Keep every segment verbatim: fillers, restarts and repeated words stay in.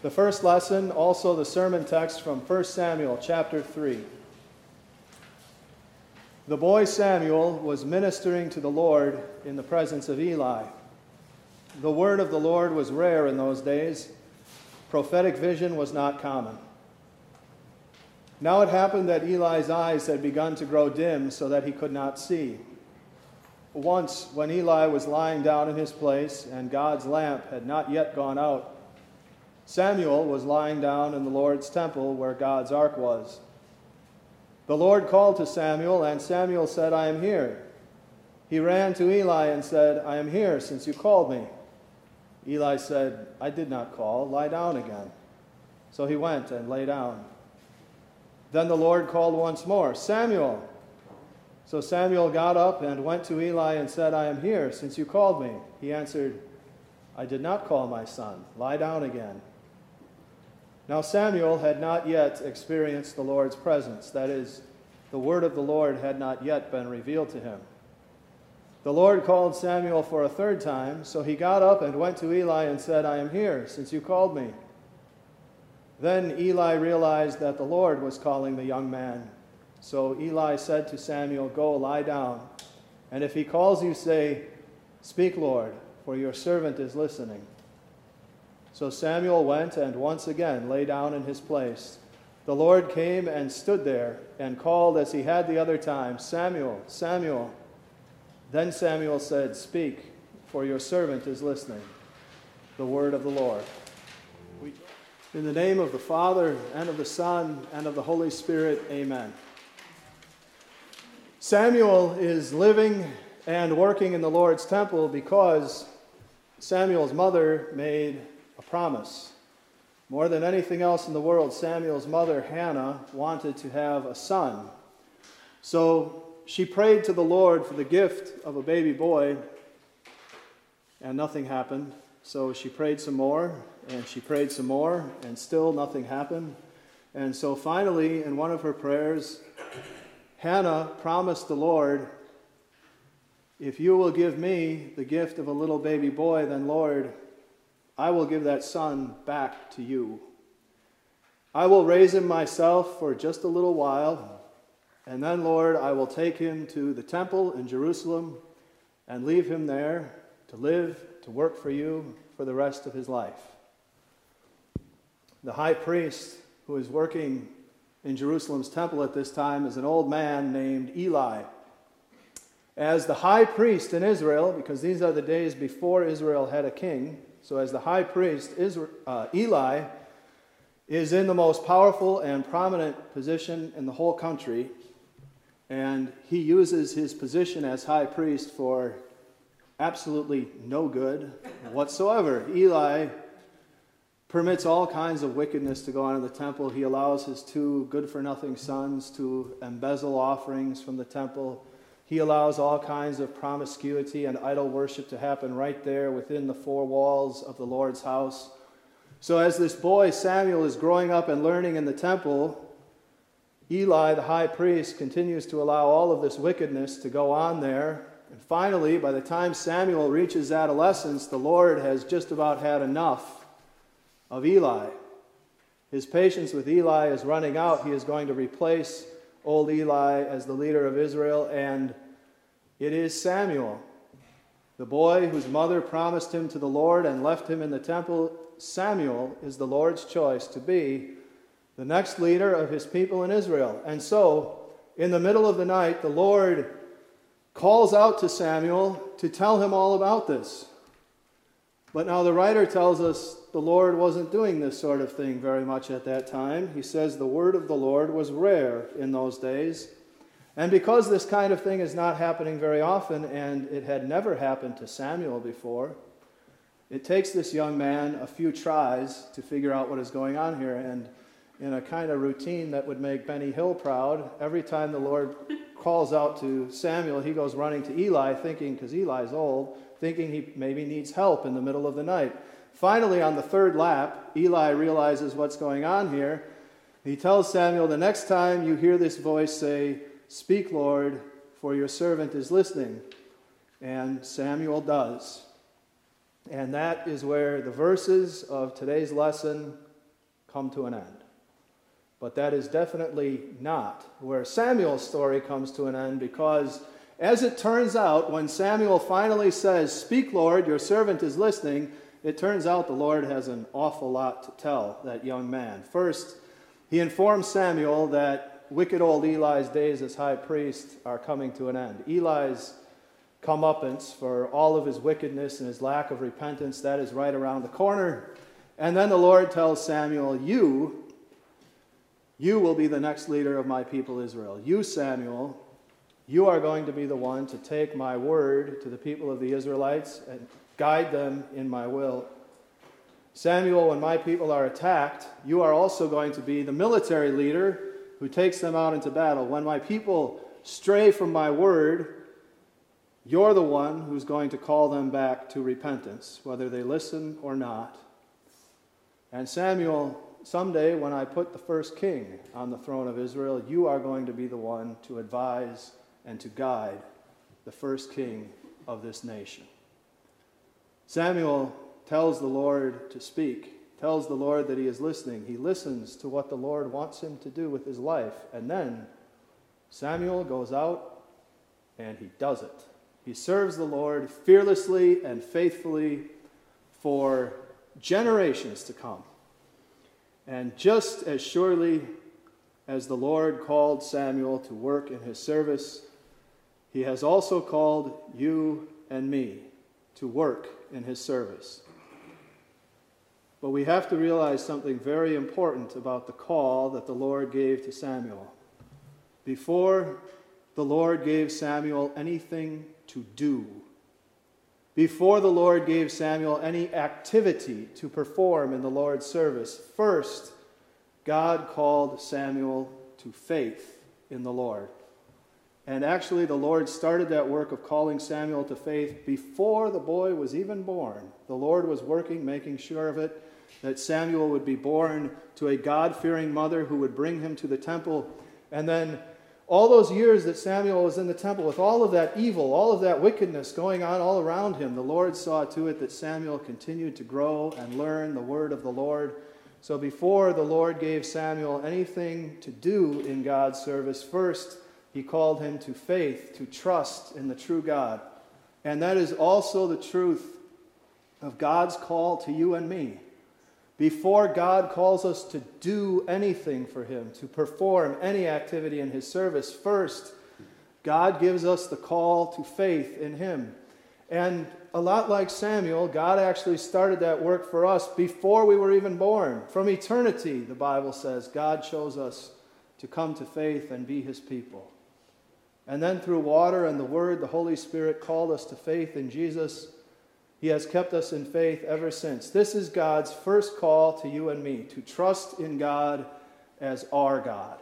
The first lesson, also the sermon text from First Samuel chapter three. The boy Samuel was ministering to the Lord in the presence of Eli. The word of the Lord was rare in those days. Prophetic vision was not common. Now it happened that Eli's eyes had begun to grow dim so that he could not see. Once, when Eli was lying down in his place and God's lamp had not yet gone out, Samuel was lying down in the Lord's temple where God's ark was. The Lord called to Samuel, and Samuel said, "I am here." He ran to Eli and said, "I am here, since you called me." Eli said, "I did not call. Lie down again." So he went and lay down. Then the Lord called once more, "Samuel." So Samuel got up and went to Eli and said, "I am here, since you called me." He answered, "I did not call, my son. Lie down again." Now Samuel had not yet experienced the Lord's presence. That is, the word of the Lord had not yet been revealed to him. The Lord called Samuel for a third time, so he got up and went to Eli and said, "I am here, since you called me." Then Eli realized that the Lord was calling the young man. So Eli said to Samuel, "Go, lie down, and if he calls you, say, 'Speak, Lord, for your servant is listening.'" So Samuel went and once again lay down in his place. The Lord came and stood there and called as he had the other time, "Samuel, Samuel." Then Samuel said, "Speak, for your servant is listening." The word of the Lord. In the name of the Father, and of the Son, and of the Holy Spirit, amen. Samuel is living and working in the Lord's temple because Samuel's mother made a promise. More than anything else in the world, Samuel's mother, Hannah, wanted to have a son. So she prayed to the Lord for the gift of a baby boy, and nothing happened. So she prayed some more, and she prayed some more, and still nothing happened. And so finally, in one of her prayers, Hannah promised the Lord, "If you will give me the gift of a little baby boy, then Lord, I will give that son back to you. I will raise him myself for just a little while, and then, Lord, I will take him to the temple in Jerusalem and leave him there to live, to work for you for the rest of his life." The high priest who is working in Jerusalem's temple at this time is an old man named Eli. As the high priest in Israel, because these are the days before Israel had a king, so as the high priest, Israel, uh, Eli is in the most powerful and prominent position in the whole country, and he uses his position as high priest for absolutely no good whatsoever. Eli permits all kinds of wickedness to go on in the temple. He allows his two good-for-nothing sons to embezzle offerings from the temple. He allows all kinds of promiscuity and idol worship to happen right there within the four walls of the Lord's house. So as this boy Samuel is growing up and learning in the temple, Eli, the high priest, continues to allow all of this wickedness to go on there. And finally, by the time Samuel reaches adolescence, the Lord has just about had enough of Eli. His patience with Eli is running out. He is going to replace old Eli as the leader of Israel, and it is Samuel, the boy whose mother promised him to the Lord and left him in the temple. Samuel is the Lord's choice to be the next leader of his people in Israel. And so, in the middle of the night, the Lord calls out to Samuel to tell him all about this. But now the writer tells us the Lord wasn't doing this sort of thing very much at that time. He says the word of the Lord was rare in those days. And because this kind of thing is not happening very often, and it had never happened to Samuel before, it takes this young man a few tries to figure out what is going on here. And in a kind of routine that would make Benny Hill proud, every time the Lord calls out to Samuel, he goes running to Eli, thinking, because Eli's old, thinking he maybe needs help in the middle of the night. Finally, on the third lap, Eli realizes what's going on here. He tells Samuel, "The next time you hear this voice, say, 'Speak, Lord, for your servant is listening.'" And Samuel does. And that is where the verses of today's lesson come to an end. But that is definitely not where Samuel's story comes to an end, because as it turns out, when Samuel finally says, "Speak, Lord, your servant is listening," it turns out the Lord has an awful lot to tell that young man. First, he informs Samuel that wicked old Eli's days as high priest are coming to an end. Eli's comeuppance for all of his wickedness and his lack of repentance, that is right around the corner. And then the Lord tells Samuel, you, you will be the next leader of my people Israel. You, Samuel, you are going to be the one to take my word to the people of the Israelites and guide them in my will. Samuel, when my people are attacked, you are also going to be the military leader who takes them out into battle. When my people stray from my word, you're the one who's going to call them back to repentance, whether they listen or not. And Samuel, someday when I put the first king on the throne of Israel, you are going to be the one to advise and to guide the first king of this nation. Samuel tells the Lord to speak, tells the Lord that he is listening. He listens to what the Lord wants him to do with his life. And then Samuel goes out and he does it. He serves the Lord fearlessly and faithfully for generations to come. And just as surely as the Lord called Samuel to work in his service, he has also called you and me to work in his service. But we have to realize something very important about the call that the Lord gave to Samuel. Before the Lord gave Samuel anything to do, before the Lord gave Samuel any activity to perform in the Lord's service, first, God called Samuel to faith in the Lord. And actually, the Lord started that work of calling Samuel to faith before the boy was even born. The Lord was working, making sure of it, that Samuel would be born to a God-fearing mother who would bring him to the temple. And then all those years that Samuel was in the temple, with all of that evil, all of that wickedness going on all around him, the Lord saw to it that Samuel continued to grow and learn the word of the Lord. So before the Lord gave Samuel anything to do in God's service, first he called him to faith, to trust in the true God. And that is also the truth of God's call to you and me. Before God calls us to do anything for him, to perform any activity in his service, first, God gives us the call to faith in him. And a lot like Samuel, God actually started that work for us before we were even born. From eternity, the Bible says, God chose us to come to faith and be his people. And then through water and the word, the Holy Spirit called us to faith in Jesus. He has kept us in faith ever since. This is God's first call to you and me, to trust in God as our God,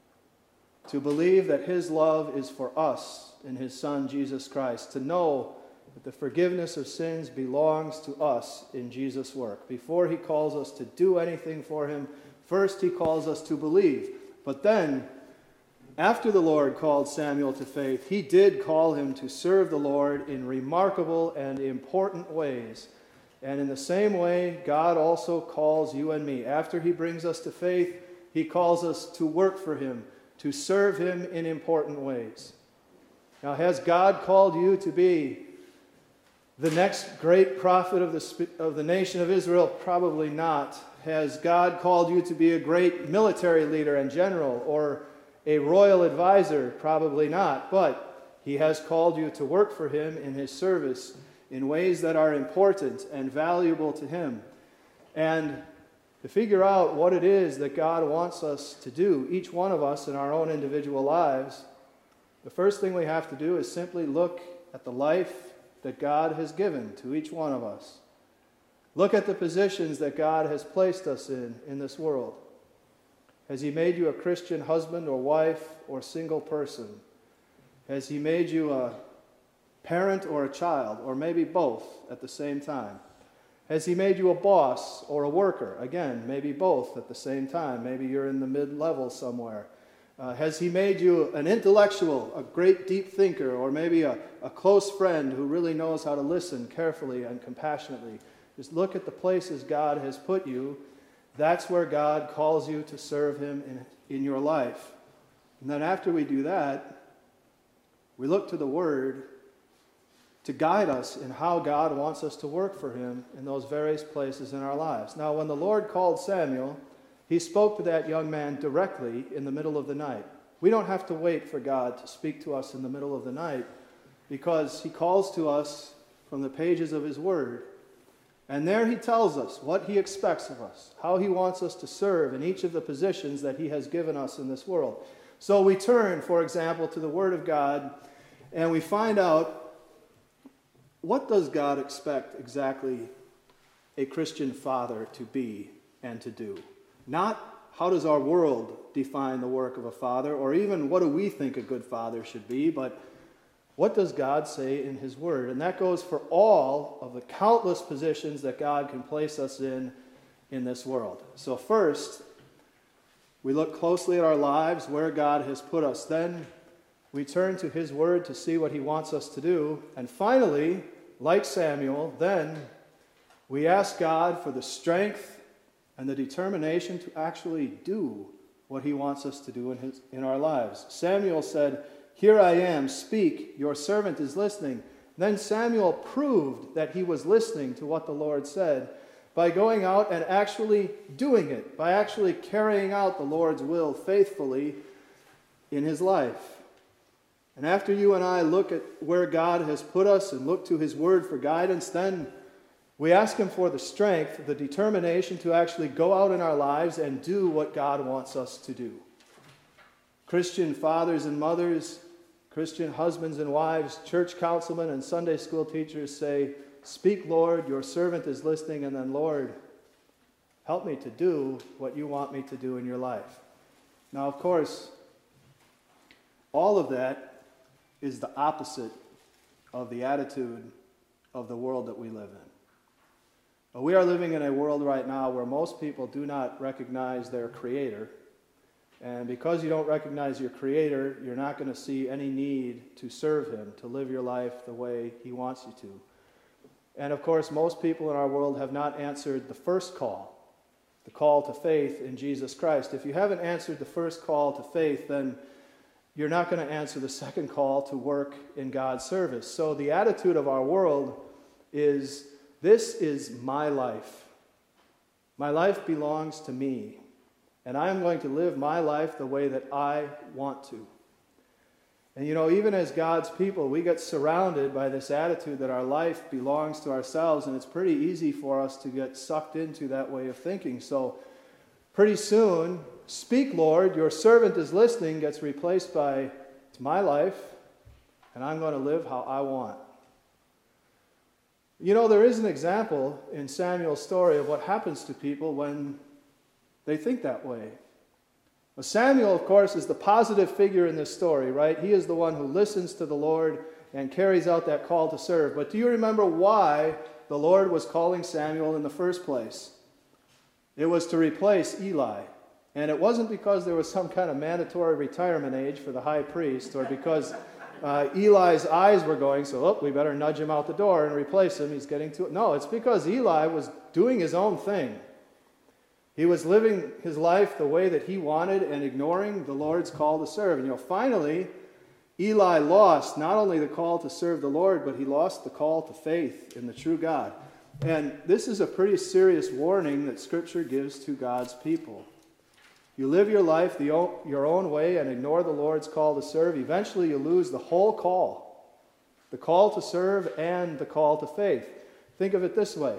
to believe that his love is for us in his Son, Jesus Christ, to know that the forgiveness of sins belongs to us in Jesus' work. Before he calls us to do anything for him, first he calls us to believe. But then, after the Lord called Samuel to faith, he did call him to serve the Lord in remarkable and important ways. And in the same way, God also calls you and me. After he brings us to faith, he calls us to work for him, to serve him in important ways. Now, has God called you to be the next great prophet of the, of the nation of Israel? Probably not. Has God called you to be a great military leader and general, or a royal advisor? Probably not. But he has called you to work for him in his service in ways that are important and valuable to him. And to figure out what it is that God wants us to do, each one of us in our own individual lives, the first thing we have to do is simply look at the life that God has given to each one of us. Look at the positions that God has placed us in in this world. Has he made you a Christian husband or wife or single person? Has he made you a parent or a child, or maybe both at the same time? Has he made you a boss or a worker? Again, maybe both at the same time. Maybe you're in the mid-level somewhere. Uh, has he made you an intellectual, a great deep thinker, or maybe a, a close friend who really knows how to listen carefully and compassionately? Just look at the places God has put you That's where God calls you to serve him in, in your life. And then after we do that, we look to the Word to guide us in how God wants us to work for him in those various places in our lives. Now, when the Lord called Samuel, he spoke to that young man directly in the middle of the night. We don't have to wait for God to speak to us in the middle of the night, because he calls to us from the pages of his Word. And there he tells us what he expects of us, how he wants us to serve in each of the positions that he has given us in this world. So we turn, for example, to the Word of God, and we find out, what does God expect exactly a Christian father to be and to do? Not how does our world define the work of a father, or even what do we think a good father should be, but what does God say in his Word? And that goes for all of the countless positions that God can place us in in this world. So first, we look closely at our lives, where God has put us. Then we turn to his Word to see what he wants us to do. And finally, like Samuel, then we ask God for the strength and the determination to actually do what he wants us to do in, his, in our lives. Samuel said, "Here I am, speak, your servant is listening." Then Samuel proved that he was listening to what the Lord said by going out and actually doing it, by actually carrying out the Lord's will faithfully in his life. And after you and I look at where God has put us and look to his Word for guidance, then we ask him for the strength, the determination to actually go out in our lives and do what God wants us to do. Christian fathers and mothers, Christian husbands and wives, church councilmen and Sunday school teachers say, "Speak, Lord, your servant is listening," and then, "Lord, help me to do what you want me to do in your life." Now, of course, all of that is the opposite of the attitude of the world that we live in. But we are living in a world right now where most people do not recognize their Creator. And because you don't recognize your Creator, you're not going to see any need to serve him, to live your life the way he wants you to. And of course, most people in our world have not answered the first call, the call to faith in Jesus Christ. If you haven't answered the first call to faith, then you're not going to answer the second call to work in God's service. So the attitude of our world is, this is my life. My life belongs to me, and I am going to live my life the way that I want to. And you know, even as God's people, we get surrounded by this attitude that our life belongs to ourselves, and it's pretty easy for us to get sucked into that way of thinking. So pretty soon, "Speak, Lord, your servant is listening," gets replaced by, "It's my life, and I'm going to live how I want." You know, there is an example in Samuel's story of what happens to people when they think that way. Well, Samuel, of course, is the positive figure in this story, right? He is the one who listens to the Lord and carries out that call to serve. But do you remember why the Lord was calling Samuel in the first place? It was to replace Eli. And it wasn't because there was some kind of mandatory retirement age for the high priest, or because uh, Eli's eyes were going, so, oh, we better nudge him out the door and replace him. He's getting too... No, it's because Eli was doing his own thing. He was living his life the way that he wanted and ignoring the Lord's call to serve. And you know, finally, Eli lost not only the call to serve the Lord, but he lost the call to faith in the true God. And this is a pretty serious warning that Scripture gives to God's people. You live your life the, your own way and ignore the Lord's call to serve, eventually you lose the whole call. The call to serve and the call to faith. Think of it this way.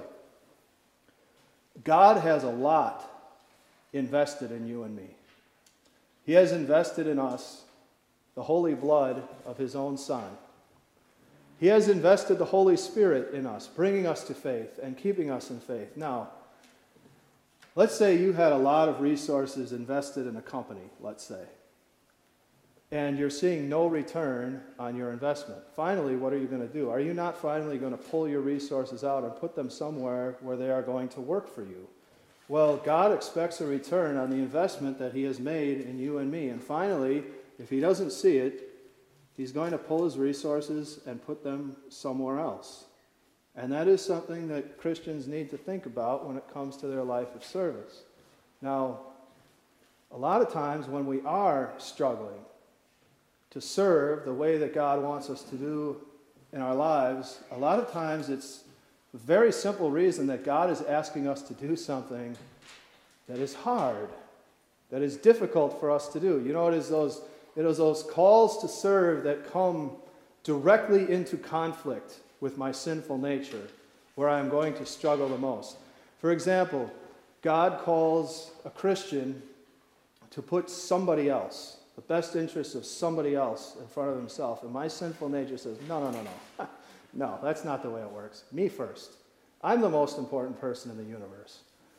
God has a lot invested in you and me. He has invested in us the holy blood of his own Son. He has invested the Holy Spirit in us, bringing us to faith and keeping us in faith. Now, let's say you had a lot of resources invested in a company, let's say, and you're seeing no return on your investment. Finally, what are you going to do? Are you not finally going to pull your resources out and put them somewhere where they are going to work for you? Well, God expects a return on the investment that he has made in you and me. And finally, if he doesn't see it, he's going to pull his resources and put them somewhere else. And that is something that Christians need to think about when it comes to their life of service. Now, a lot of times when we are struggling to serve the way that God wants us to do in our lives, a lot of times it's a very simple reason that God is asking us to do something that is hard, that is difficult for us to do. You know, it is those, it is those calls to serve that come directly into conflict with my sinful nature, where I am going to struggle the most. For example, God calls a Christian to put somebody else, the best interests of somebody else, in front of himself. And my sinful nature says, no, no, no, no. No, that's not the way it works. Me first. I'm the most important person in the universe.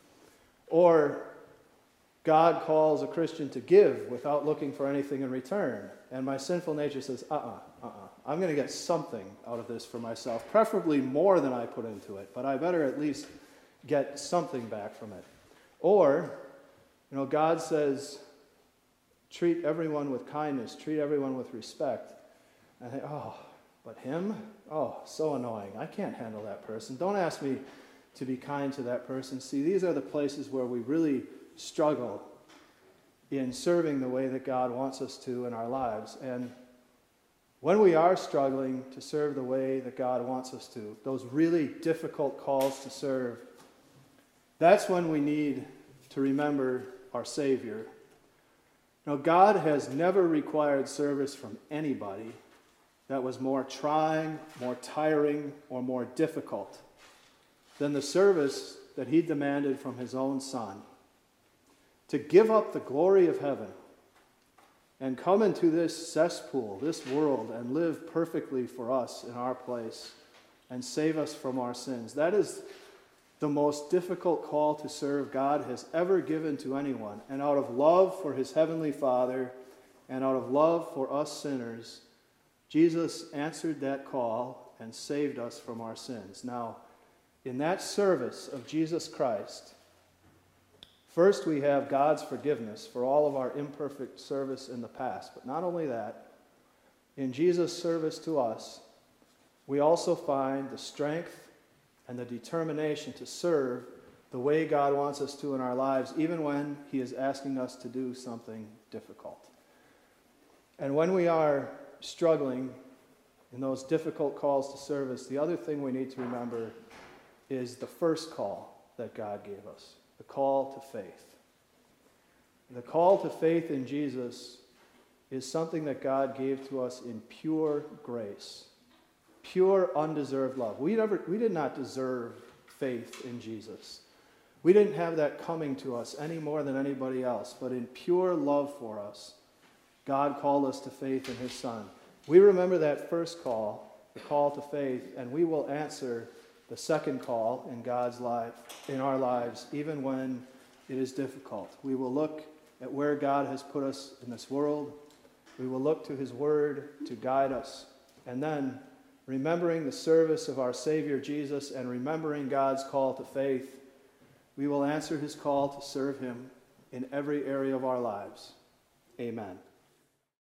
Or God calls a Christian to give without looking for anything in return. And my sinful nature says, uh-uh, uh-uh. I'm going to get something out of this for myself, preferably more than I put into it, but I better at least get something back from it. Or, you know, God says, treat everyone with kindness, treat everyone with respect. And I think, oh, but him? Oh, so annoying. I can't handle that person. Don't ask me to be kind to that person. See, these are the places where we really struggle in serving the way that God wants us to in our lives. And when we are struggling to serve the way that God wants us to, those really difficult calls to serve, that's when we need to remember our Savior. Now, God has never required service from anybody that was more trying, more tiring, or more difficult than the service that he demanded from his own Son. To give up the glory of heaven and come into this cesspool, this world, and live perfectly for us in our place and save us from our sins. That is the most difficult call to serve God has ever given to anyone. And out of love for his heavenly Father and out of love for us sinners, Jesus answered that call and saved us from our sins. Now, in that service of Jesus Christ, first we have God's forgiveness for all of our imperfect service in the past. But not only that, in Jesus' service to us, we also find the strength and the determination to serve the way God wants us to in our lives, even when he is asking us to do something difficult. And when we are struggling in those difficult calls to service, the other thing we need to remember is the first call that God gave us, the call to faith. The call to faith in Jesus is something that God gave to us in pure grace, pure undeserved love. We never, we did not deserve faith in Jesus. We didn't have that coming to us any more than anybody else, but in pure love for us, God called us to faith in his Son. We remember that first call, the call to faith, and we will answer the second call in God's life, in our lives, even when it is difficult. We will look at where God has put us in this world. We will look to his word to guide us. And then, remembering the service of our Savior Jesus and remembering God's call to faith, we will answer his call to serve him in every area of our lives. Amen.